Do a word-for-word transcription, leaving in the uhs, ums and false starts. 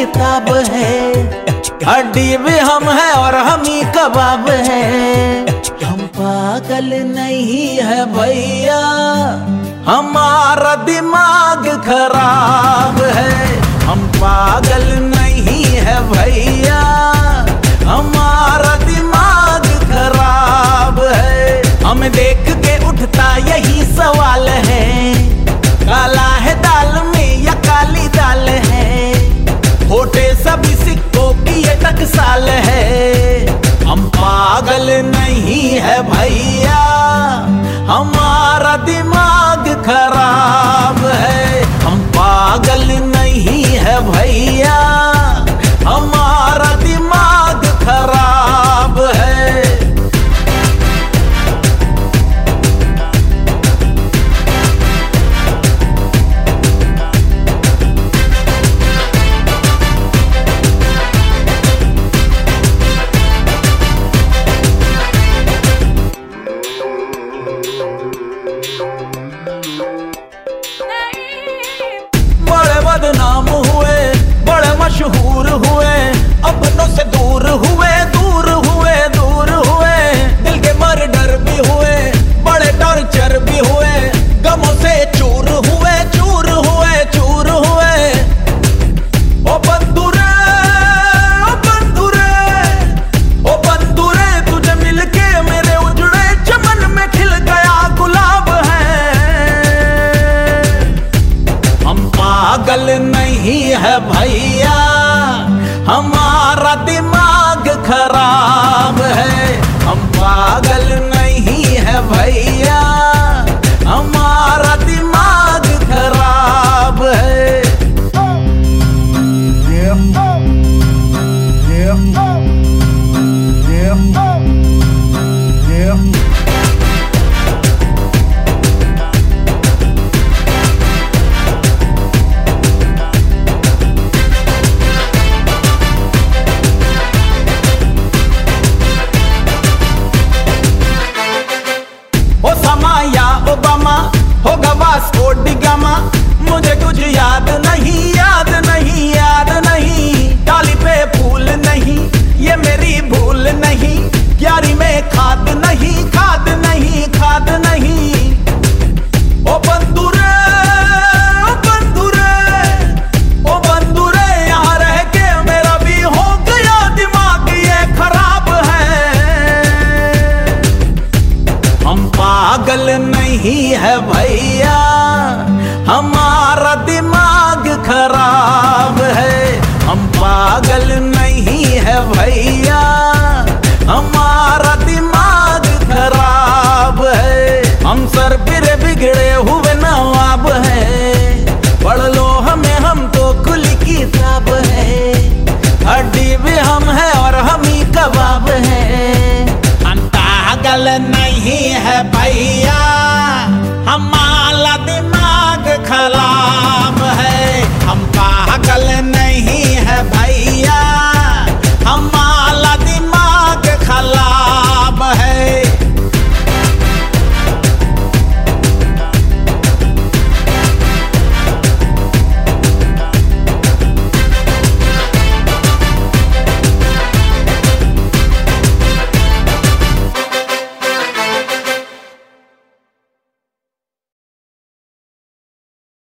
किताब है, हड्डी भी हम है और हम ही कबाब है। हम पागल नहीं है भैया, हमारा दिमाग खराब है। हम पागल नहीं है भैया, हमारा दिमाग खराब है। हमें देख के उठता यही सवाल है, काला है दाल में या काली दाल है, होटे सभी सिक्कों की ये टकसाल है। हम पागल नहीं है भैया, हमारा दिमाग खराब है। हम पागल नहीं है भैया, हमारा दिमाग खराब है। बदनाम हुए, बड़े मशहूर हुए, अपनों से दूर हुए, दूर हुए, दूर हुए। दिल के मर्डर भी हुए, बड़े टॉर्चर भी हुए, गमों से चूर हुए, चूर हुए, चूर हुए। ओ बंधुरे, ओ बंधुरे, ओ बंधुरे, तुझे मिलके मेरे उजड़े चमन में खिल गया गुलाब है। हम पागल नहीं है भैया, हमारा दिमाग खराब है। हम पागल नहीं है भैया।